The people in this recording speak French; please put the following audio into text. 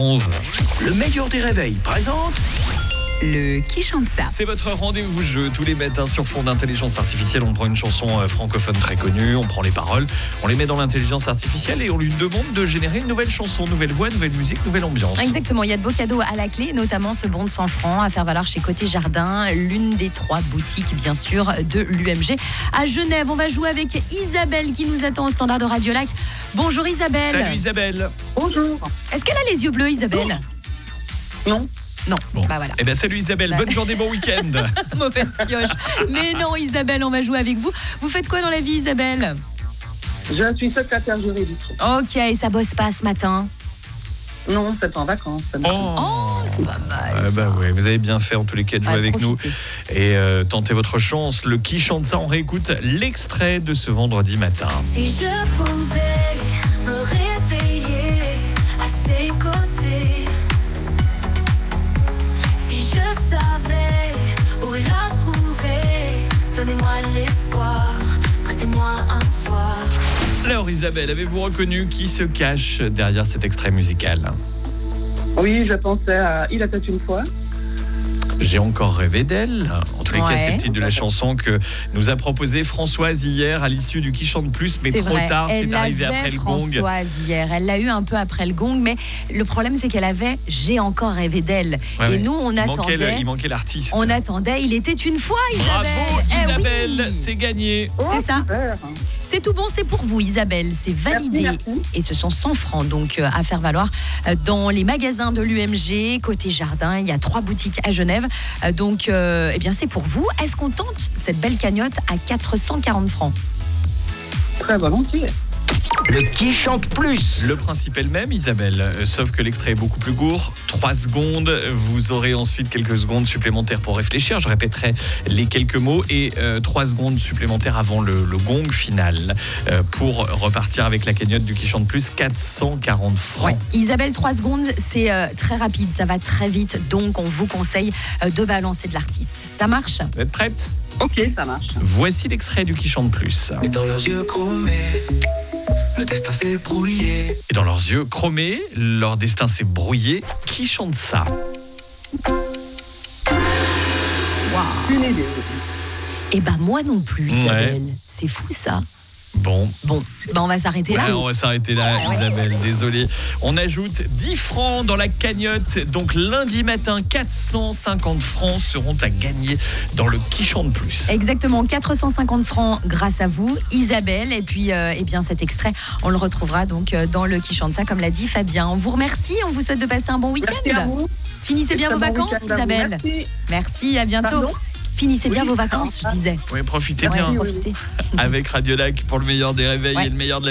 11. Le meilleur des réveils présente Le Qui chante ça. C'est votre rendez-vous jeu tous les matins sur fond d'intelligence artificielle. On prend une chanson francophone très connue, on prend les paroles, on les met dans l'intelligence artificielle et on lui demande de générer une nouvelle chanson, nouvelle voix, nouvelle musique, nouvelle ambiance. Exactement, il y a de beaux cadeaux à la clé, notamment ce bon de 100 francs à faire valoir chez Côté Jardin, l'une des 3 boutiques bien sûr de l'UMG à Genève. On va jouer avec Isabelle qui nous attend au standard de Radio Lac. Bonjour Isabelle. Salut Isabelle. Bonjour. Est-ce qu'elle a les yeux bleus Isabelle? Non. Non, Bon. bah voilà. Eh bien salut Isabelle, bonne journée, bon week-end. Mauvaise pioche. Mais non Isabelle, on va jouer avec vous. Vous faites quoi dans la vie Isabelle? Je suis secrétaire juridique. Ok, ça bosse pas ce matin? Non, c'est en vacances. Oh, c'est pas mal ça. Bah ouais, vous avez bien fait en tous les cas de jouer avec nous profiter. et tenter votre chance. Le Qui chante ça, on réécoute l'extrait de ce vendredi matin. Si je pouvais me réveiller à ses côtés, si je savais où la trouver, donnez-moi l'espoir, prêtez-moi un soir. Alors Isabelle, avez-vous reconnu qui se cache derrière cet extrait musical? Oui, je pensais à Il était une fois. J'ai encore rêvé d'elle. En tous les cas, Ouais. c'est le titre de la chanson que nous a proposé Françoise hier à l'issue du Qui chante plus, mais C'est trop vrai. tard, Elle c'est arrivé l'avait, après le gong. Françoise hier, elle l'a eu un peu après le gong, mais le problème c'est qu'elle avait J'ai encore rêvé d'elle. Ouais, et ouais. nous on attendait. Il manquait l'artiste. On attendait, il était une fois Isabelle. Bravo Eh oui. Isabelle, c'est gagné. C'est ça. Super. C'est tout bon, c'est pour vous Isabelle, c'est validé. Merci. Et ce sont 100 francs donc à faire valoir dans les magasins de l'UMG, Côté Jardin, il y a 3 boutiques à Genève. Donc eh bien c'est pour vous. Est-ce qu'on tente cette belle cagnotte à 440 francs? Très volontiers. le Qui chante plus. Le principe est le même Isabelle, sauf que l'extrait est beaucoup plus court, 3 secondes. Vous aurez ensuite quelques secondes supplémentaires pour réfléchir. Je répéterai les quelques mots et 3 secondes supplémentaires avant le gong final pour repartir avec la cagnotte du Qui chante plus, 440 francs. Ouais. Isabelle, 3 secondes, c'est très rapide, ça va très vite, donc on vous conseille de balancer de l'artiste. Ça marche? Vous êtes prête? Ok, ça marche. Voici l'extrait du Qui chante plus. Et dans leurs yeux chromés, le destin s'est brouillé. Et dans leurs yeux chromés, leur destin s'est brouillé. Qui chante ça? Une idée. Eh ben moi non plus Ouais. Isabelle, c'est fou ça. Bon, Bon, ben on va s'arrêter là. ouais, on va s'arrêter là, Ouais. Isabelle, désolé. On ajoute 10 francs dans la cagnotte. Donc lundi matin, 450 francs seront à gagner dans le Qui chante plus. Exactement, 450 francs grâce à vous, Isabelle. Et puis, eh bien, cet extrait, on le retrouvera donc dans le Qui chante ça, comme l'a dit Fabien. On vous remercie, on vous souhaite de passer un bon Merci à week-end. vous. Finissez bien Très vos bon vacances, week-end à vous. Isabelle. Merci. Merci, à bientôt. Pardon? Finissez bien Oui, vos vacances, je disais. Oui, profitez Ouais, bien profitez. avec Radio Lac pour le meilleur des réveils Ouais. et le meilleur de la